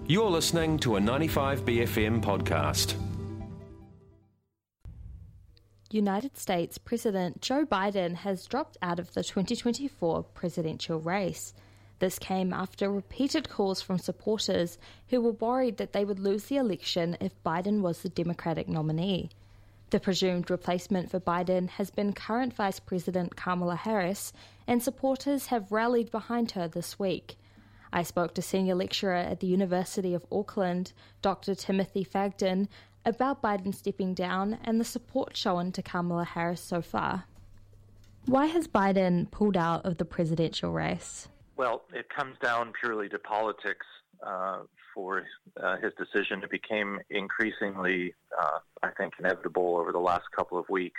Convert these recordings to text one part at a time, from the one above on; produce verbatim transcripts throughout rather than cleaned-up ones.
You're listening to a ninety-five B F M podcast. United States President Joe Biden has dropped out of the twenty twenty-four presidential race. This came after repeated calls from supporters who were worried that they would lose the election if Biden was the Democratic nominee. The presumed replacement for Biden has been current Vice President Kamala Harris, and supporters have rallied behind her this week. I spoke to senior lecturer at the University of Auckland, Doctor Timothy Fagden, about Biden stepping down and the support shown to Kamala Harris so far. Why has Biden pulled out of the presidential race? Well, it comes down purely to politics uh, for uh, his decision. It became increasingly, uh, I think, inevitable over the last couple of weeks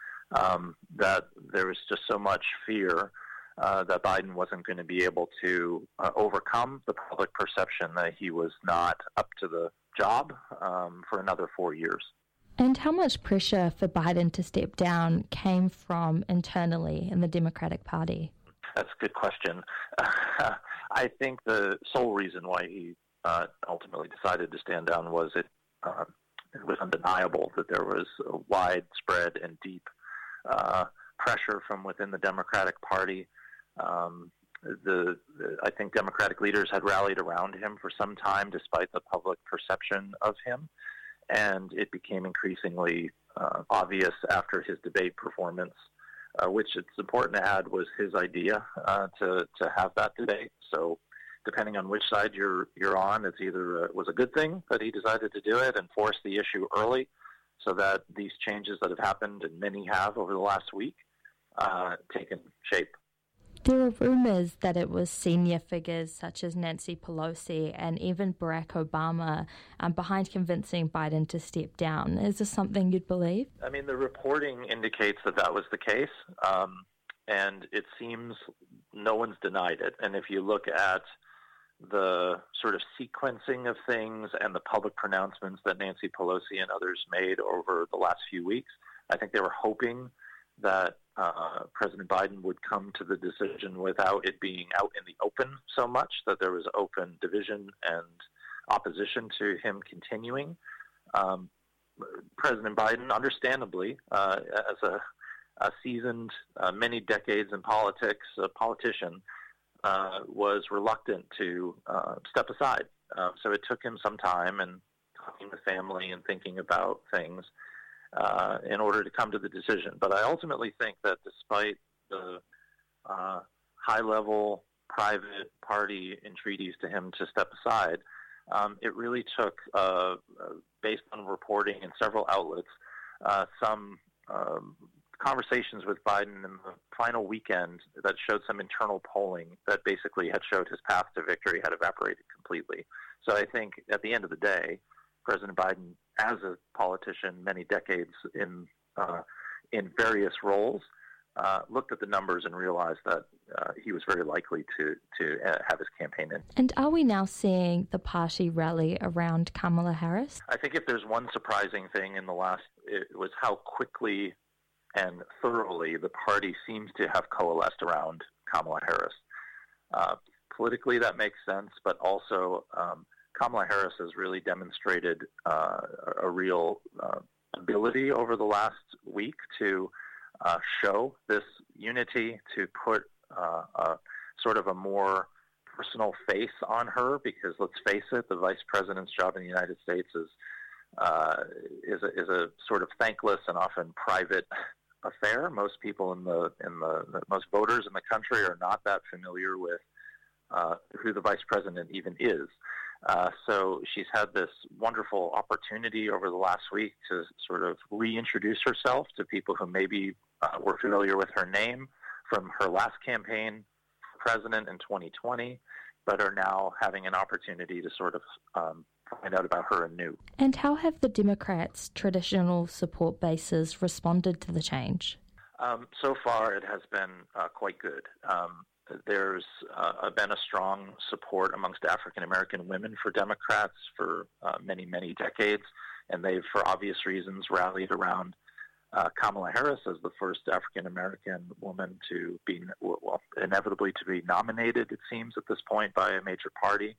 um, that there was just so much fear Uh, that Biden wasn't going to be able to uh, overcome the public perception that he was not up to the job um, for another four years. And how much pressure for Biden to step down came from internally in the Democratic Party? That's a good question. Uh, I think the sole reason why he uh, ultimately decided to stand down was it, uh, it was undeniable that there was a widespread and deep uh, pressure from within the Democratic Party. Um, the, the I think Democratic leaders had rallied around him for some time, despite the public perception of him, and it became increasingly uh, obvious after his debate performance, uh, which it's important to add was his idea uh, to to have that debate. So, depending on which side you're you're on, it's either uh, it was a good thing that he decided to do it and force the issue early, so that these changes that have happened, and many have over the last week, uh, taken shape. There are rumours that it was senior figures such as Nancy Pelosi and even Barack Obama um, behind convincing Biden to step down. Is this something you'd believe? I mean, the reporting indicates that that was the case, um, and it seems no one's denied it. And if you look at the sort of sequencing of things and the public pronouncements that Nancy Pelosi and others made over the last few weeks, I think they were hoping that uh, President Biden would come to the decision without it being out in the open so much, that there was open division and opposition to him continuing. Um, President Biden, understandably, uh, as a, a seasoned, uh, many decades in politics, a politician, uh, was reluctant to uh, step aside. Uh, so it took him some time and talking to family and thinking about things Uh, in order to come to the decision. But I ultimately think that despite the uh, high-level private party entreaties to him to step aside, um, it really took, uh, based on reporting in several outlets, uh, some um, conversations with Biden in the final weekend that showed some internal polling that basically had showed his path to victory had evaporated completely. So I think at the end of the day, President Biden, as a politician, many decades in uh, in various roles, uh, looked at the numbers and realized that uh, he was very likely to to uh, have his campaign in. And are we now seeing the party rally around Kamala Harris? I think if there's one surprising thing in the last, it was how quickly and thoroughly the party seems to have coalesced around Kamala Harris. Uh, politically, that makes sense, but also um, Kamala Harris has really demonstrated uh, a real uh, ability over the last week to uh, show this unity, to put uh, a sort of a more personal face on her, because let's face it, the vice president's job in the United States is uh, is, a, is a sort of thankless and often private affair. Most people in the in the, the most voters in the country are not that familiar with uh, who the vice president even is. Uh, so she's had this wonderful opportunity over the last week to sort of reintroduce herself to people who maybe uh, were familiar with her name from her last campaign for president in twenty twenty, but are now having an opportunity to sort of um, find out about her anew. And how have the Democrats' traditional support bases responded to the change? Um, so far, it has been uh, quite good. Um, There's uh, been a strong support amongst African-American women for Democrats for uh, many, many decades, and they've, for obvious reasons, rallied around uh, Kamala Harris as the first African-American woman to be, well, inevitably to be nominated, it seems, at this point by a major party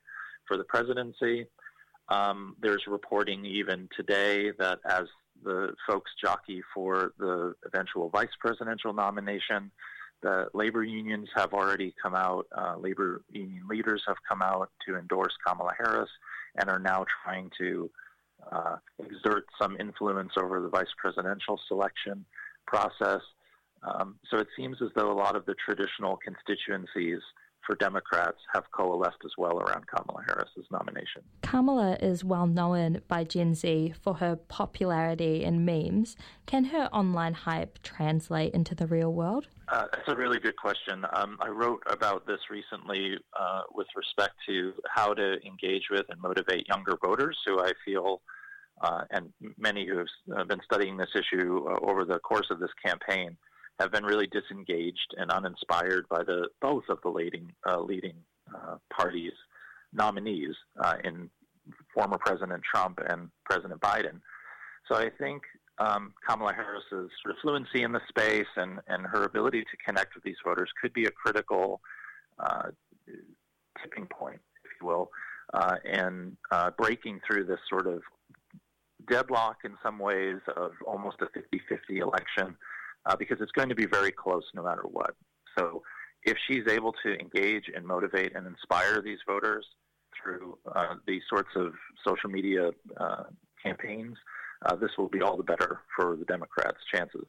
for the presidency. Um, there's reporting even today that as the folks jockey for the eventual vice presidential nomination, the labor unions have already come out, uh, labor union leaders have come out to endorse Kamala Harris and are now trying to uh, exert some influence over the vice presidential selection process. Um, so it seems as though a lot of the traditional constituencies for Democrats have coalesced as well around Kamala Harris's nomination. Kamala is well known by Gen Z for her popularity in memes. Can her online hype translate into the real world? Uh, that's a really good question. Um, I wrote about this recently uh, with respect to how to engage with and motivate younger voters who I feel, uh, and many who have been studying this issue uh, over the course of this campaign, have been really disengaged and uninspired by the both of the leading uh, leading uh, parties' nominees uh, in former President Trump and President Biden. So I think um, Kamala Harris's sort of fluency in the space and, and her ability to connect with these voters could be a critical uh, tipping point, if you will, uh, in uh, breaking through this sort of deadlock in some ways of almost a fifty-fifty election. Uh, because it's going to be very close no matter what. So if she's able to engage and motivate and inspire these voters through uh, these sorts of social media uh, campaigns, uh, this will be all the better for the Democrats' chances.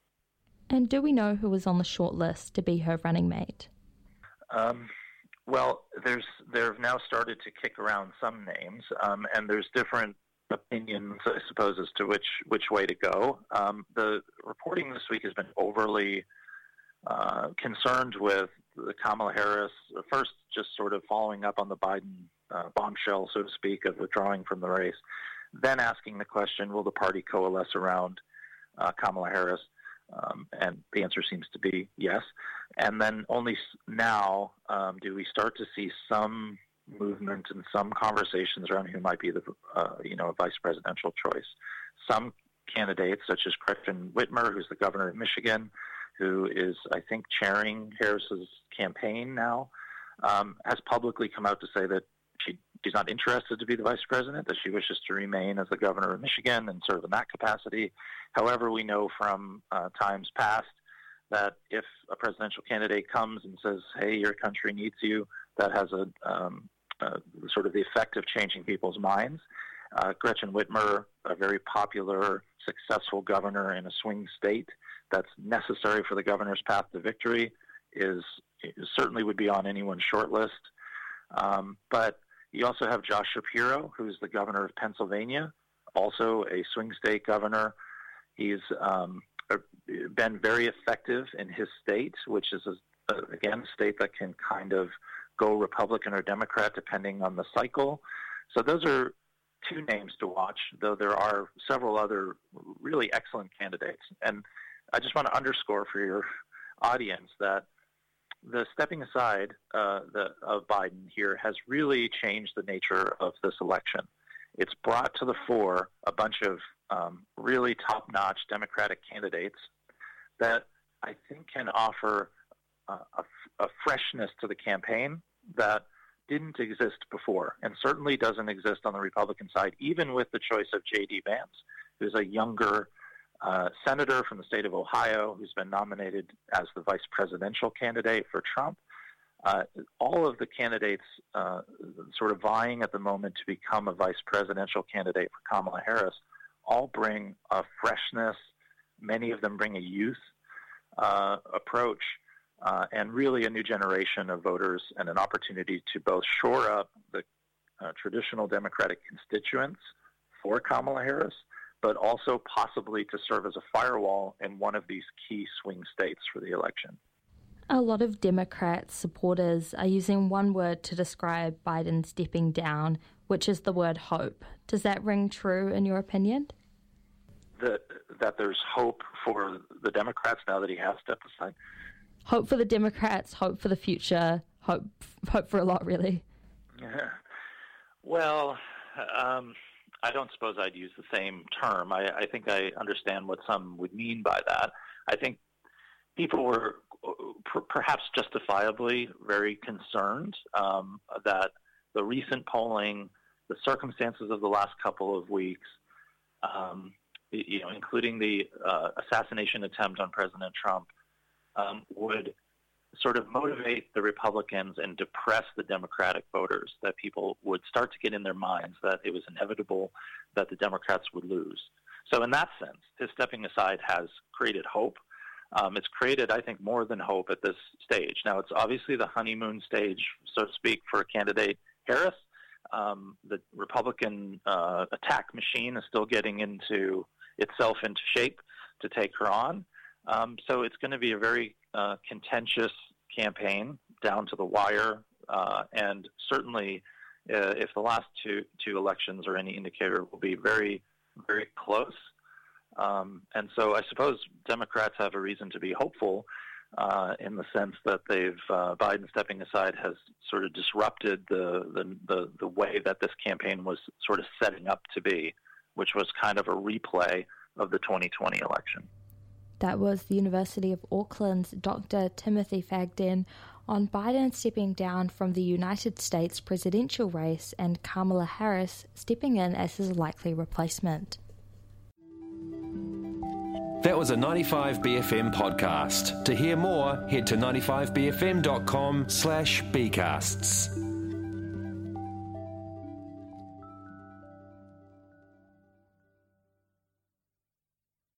And do we know who was on the short list to be her running mate? Um, well, there's there have now started to kick around some names, um, and there's different opinions, I suppose, as to which which way to go. Um, the reporting this week has been overly uh, concerned with the Kamala Harris, first just sort of following up on the Biden uh, bombshell, so to speak, of withdrawing from the race, then asking the question, will the party coalesce around uh, Kamala Harris? Um, and the answer seems to be yes. And then only now um, do we start to see some movement and some conversations around who might be the, uh, you know, vice presidential choice. Some candidates, such as Gretchen Whitmer, who's the governor of Michigan, who is, I think, chairing Harris's campaign now, um, has publicly come out to say that she, she's not interested to be the vice president, that she wishes to remain as the governor of Michigan and serve in that capacity. However, we know from uh, times past that if a presidential candidate comes and says, hey, your country needs you, that has a um, Uh, sort of the effect of changing people's minds. Uh, Gretchen Whitmer, a very popular, successful governor in a swing state that's necessary for the governor's path to victory, is, is certainly would be on anyone's short list. Um, but you also have Josh Shapiro, who's the governor of Pennsylvania, also a swing state governor. He's um, been very effective in his state, which is, a, a, again, a state that can kind of go Republican or Democrat depending on the cycle. So those are two names to watch, though there are several other really excellent candidates. And I just want to underscore for your audience that the stepping aside uh, the, of Biden here has really changed the nature of this election. It's brought to the fore a bunch of um, really top-notch Democratic candidates that I think can offer uh, a, a freshness to the campaign that didn't exist before, and certainly doesn't exist on the Republican side, even with the choice of J D Vance, who's a younger uh, senator from the state of Ohio who's been nominated as the vice presidential candidate for Trump. Uh, all of the candidates uh, sort of vying at the moment to become a vice presidential candidate for Kamala Harris all bring a freshness. Many of them bring a youth uh, approach Uh, and really a new generation of voters and an opportunity to both shore up the uh, traditional Democratic constituents for Kamala Harris, but also possibly to serve as a firewall in one of these key swing states for the election. A lot of Democrat supporters are using one word to describe Biden stepping down, which is the word hope. Does that ring true in your opinion? That, that there's hope for the Democrats now that he has stepped aside? Hope for the Democrats, hope for the future, hope hope for a lot, really. Yeah. Well, um, I don't suppose I'd use the same term. I, I think I understand what some would mean by that. I think people were per- perhaps justifiably very concerned um, that the recent polling, the circumstances of the last couple of weeks, um, you know, including the uh, assassination attempt on President Trump, um, would sort of motivate the Republicans and depress the Democratic voters, that people would start to get in their minds that it was inevitable that the Democrats would lose. So in that sense, his stepping aside has created hope. Um, it's created, I think, more than hope at this stage. Now, it's obviously the honeymoon stage, so to speak, for candidate Harris. Um, the Republican uh, attack machine is still getting into itself into shape to take her on. Um, so it's going to be a very uh, contentious campaign down to the wire. Uh, and certainly, uh, if the last two, two elections are any indicator, will be very, very close. Um, and so I suppose Democrats have a reason to be hopeful uh, in the sense that they've uh, Biden stepping aside has sort of disrupted the, the, the, the way that this campaign was sort of setting up to be, which was kind of a replay of the twenty twenty election. That was the University of Auckland's Doctor Timothy Fagden on Biden stepping down from the United States presidential race and Kamala Harris stepping in as his likely replacement. That was a ninety-five B F M podcast. To hear more, head to ninety-five B F M dot com slash B casts.